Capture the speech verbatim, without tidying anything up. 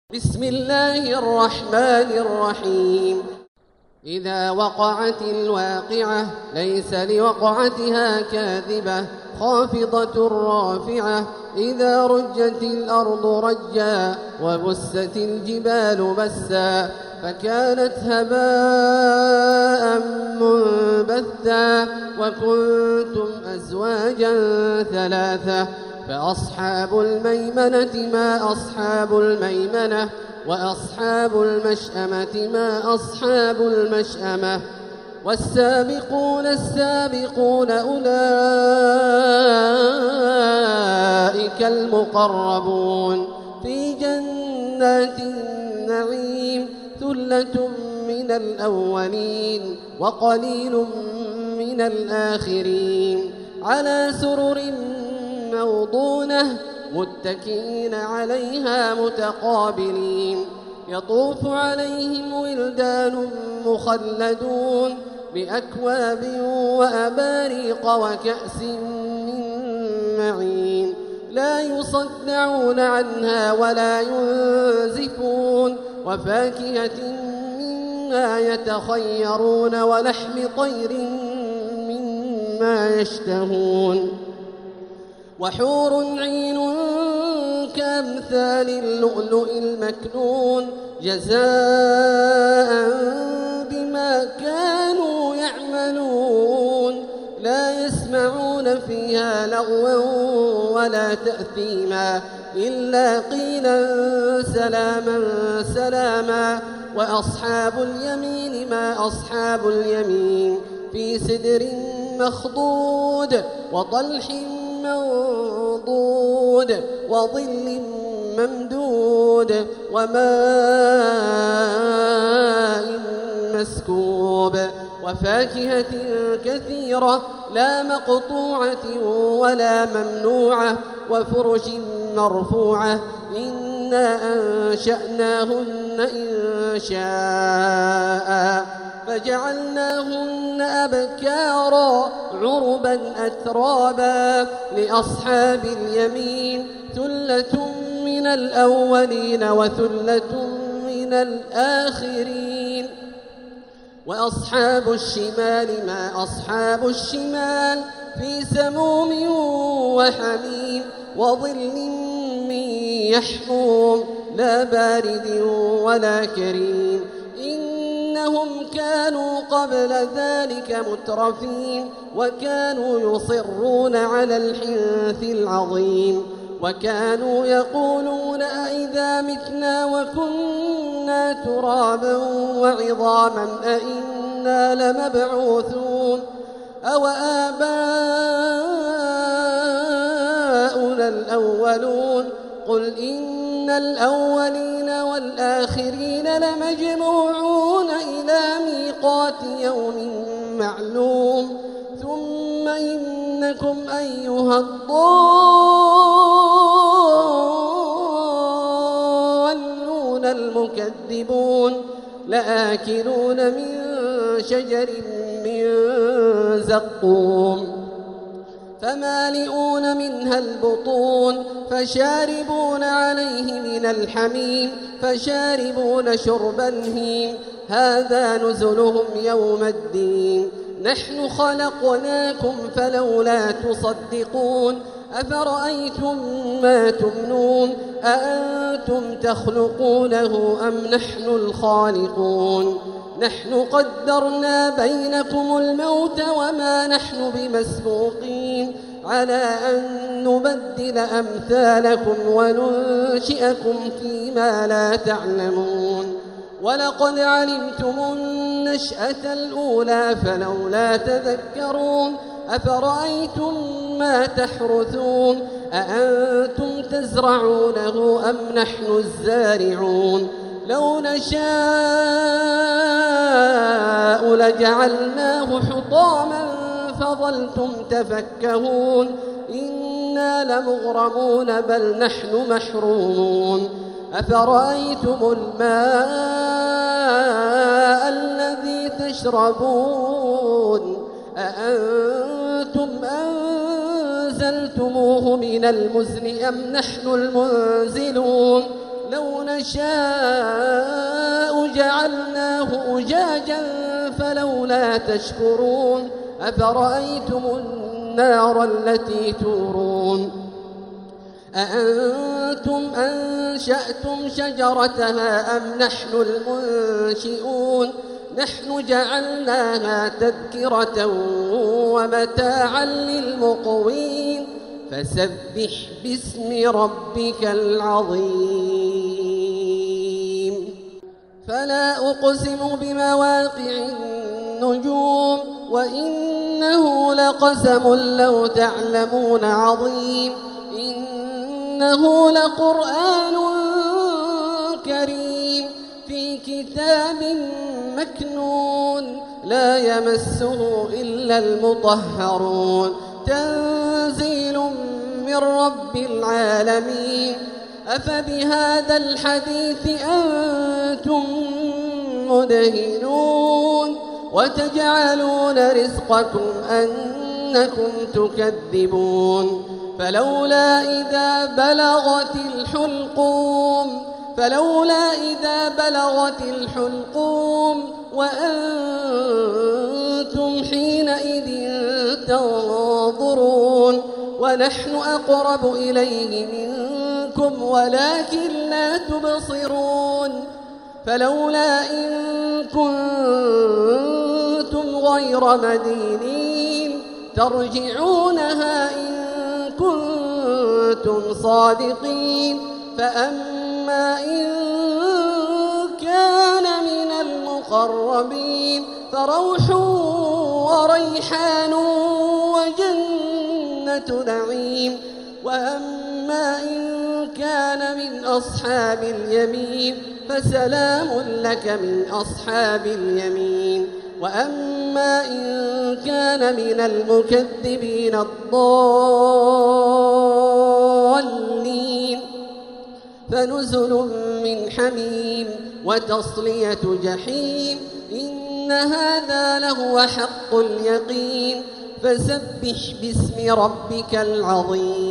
بسم الله الرحمن الرحيم. إذا وقعت الواقعة ليس لوقعتها كاذبة خافضة رافعة إذا رجت الأرض رجا وبست الجبال بسا فكانت هباء منبثا وكنتم أزواجا ثلاثة فأصحاب الميمنة ما أصحاب الميمنة وأصحاب المشأمة ما أصحاب المشأمة والسابقون السابقون أولئك المقربون في جنات النعيم ثلة من الأولين وقليل من الآخرين على سرر موضونة متكئين عليها متقابلين يطوف عليهم ولدان مخلدون بأكواب وأباريق وكأس من معين لا يصدعون عنها ولا ينزفون وفاكهة مما يتخيرون ولحم طير مما يشتهون وحور عين كأمثال اللؤلؤ المكنون جزاء بما كانوا يعملون لا يسمعون فيها لغوا ولا تأثيما إلا قيلا سلاما سلاما وأصحاب اليمين ما أصحاب اليمين في سدر مخضود وطلح منضود وظل ممدود وماء مسكوب وفاكهة كثيرة لا مقطوعة ولا ممنوعة وفرش مرفوعة إنا أنشأناهن إنشاء فجعلناهن أبكارا عربا أترابا لأصحاب اليمين ثلة من الأولين وثلة من الآخرين وأصحاب الشمال ما أصحاب الشمال في سموم وحميم وظل من يحموم لا بارد ولا كريم إنهم كانوا قبل ذلك مترفين وكانوا يصرون على الحنث العظيم وكانوا يقولون أئذا متنا وكنا ترابا وعظاما أئنا لمبعوثون أو آباؤنا الأولون قل إن الأولين والآخرين لمجموعون إلى ميقات يوم معلوم ثم إنكم أيها الضالون المكذبون لآكلون من شجر من زقوم فمالئون منها البطون فشاربون عليه من الحميم فشاربون شرب الهيم هذا نزلهم يوم الدين نحن خلقناكم فلولا تصدقون أفرأيتم ما تمنون أأنتم تخلقونه أم نحن الخالقون نحن قدرنا بينكم الموت وما نحن بمسبوقين على أن نبدل أمثالكم وننشئكم فيما لا تعلمون ولقد علمتم النشأة الأولى فلولا تذكرون أفرأيتم ما تحرثون أأنتم تزرعونه أم نحن الزارعون لو نشاء لجعلناه حطاما فظلتم تفكهون إنا لمغرمون بل نحن محرومون أفرأيتم الماء الذي تشربون أأنتم أنزلتموه من المزن أم نحن المنزلون لو نشاء جعلناه أجاجا فلولا تشكرون أفرأيتم النار التي تورون أأنتم أنشأتم شجرتها أم نحن المنشئون نحن جعلناها تذكرة ومتاعا للمقوين فسبح باسم ربك العظيم فلا أقسم بمواقع النجوم وإنه لقسم لو تعلمون عظيم إنه لقرآن كريم في كتاب مكنون لا يمسه إلا المطهرون تنزيل من رب العالمين أفبهذا الحديث أنتم مدهنون وتجعلون رزقكم أنكم تكذبون فلولا إذا بلغت الحلقوم فلولا إذا بلغت الحلقوم وأنتم حينئذ تنظرون ونحن أقرب إليه منكم ولكن لا تبصرون فلولا إن كنتم غير مدينين ترجعونها إن كنتم صادقين فأما إن كان من المقربين فروح وريحان وجنة نعيم وأما إن كان من أصحاب اليمين فسلام لك من أصحاب اليمين وأما إن كان من المكذبين الضالين فنزل من حميم وتصلية جحيم إن هذا لهو حق اليقين فسبح باسم ربك العظيم